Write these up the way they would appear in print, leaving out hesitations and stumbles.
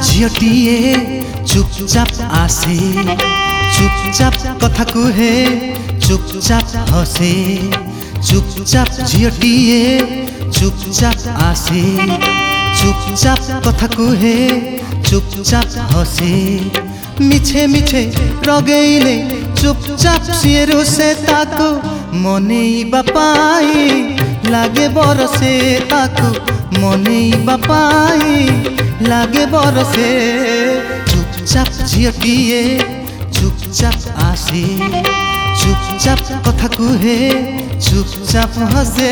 झीटीए चुपचाप आसे, चुपचाप कथा कुहे, चुपचाप हसे। चुपचाप झीटीए चुपचाप आसे, चुपचाप कथा कुहे, चुपचाप हसे। मिछे मिछे रगेइले चुपचाप सिए रुसे ताको, मनेइबा पाई लागे बरसे ताको, मनेइबा पाई लागे बरसे। चुपचाप झीटीए चुपचाप आसे, चुपचाप कथा कुहे, चुपचाप हसे।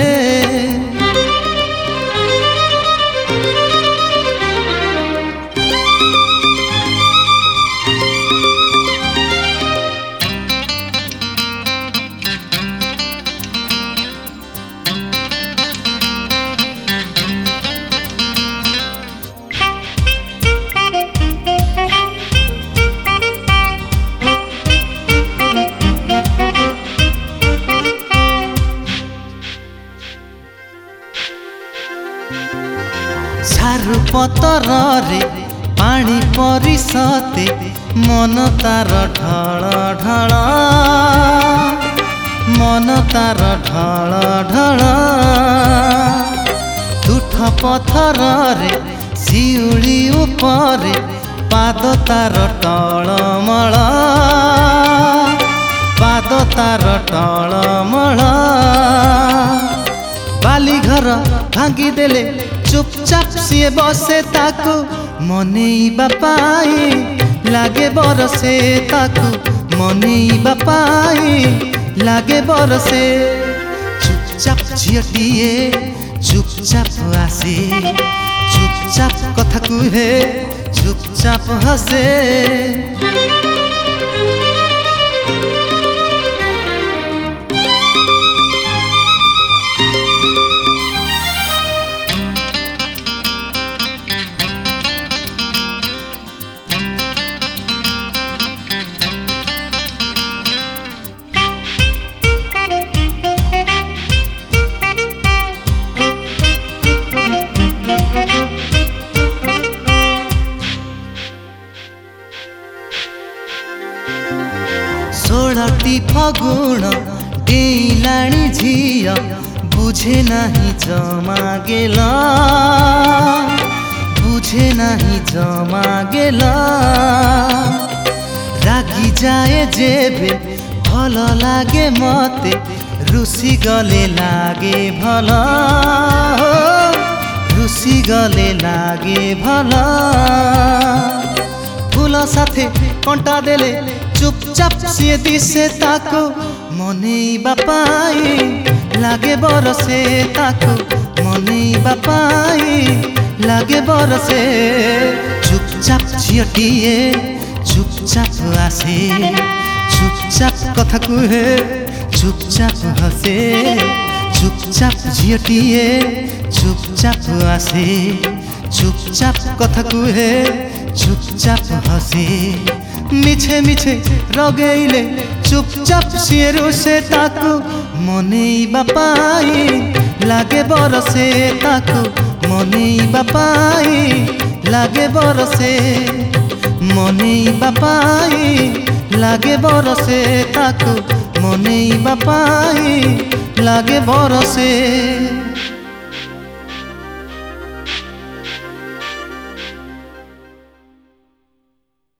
झारु पतर रे पानी परिसते, मन तार ढळ ढळ, मन तार ढळ ढळ। तुठ पथर रे शिउली उपरे, पाद तार टळमळ, पाद तार टळमळ। बाली घर भांगी देले चुपचाप सिए बसे ताको, मनेइबा पाई लागे बरसे ताको, मनेइबा पाई लागे बरसे। चुपचाप झीटीए चुपचाप आसे, चुपचाप कथा कुहे, चुपचाप हसे। षोलटी फगुण डेइलाणी झिया, बुझे नाही जमा गेला, बुझे नाही जमा गेला। रागी जाए जेबे भल लागे मते, रुसी गले लागे भल, रुसी गले लागे भल। फूल साथे कंटा देले चुपचाप सिए दिसे ताको, मनेइबा पाई लागे बरसे ताको, मनेइबा पाई लागे बरसे। चुपचाप झीटीए चुपचाप आसे, चुपचाप कथा कुहे, चुपचाप हसे। चुपचाप झीटीए चुपचाप आसे, चुपचाप कथा कुहे, चुपचाप हसे। मिछे मिछे रगेइले चुपचाप सिए रुसे ताको, मनेइबा पाई लागे बरसे ताको, मनेइबा पाई लागे बरसे। मनेइबा पाई लागे बरसे ताको, मनेइबा पाई लागे बरसे।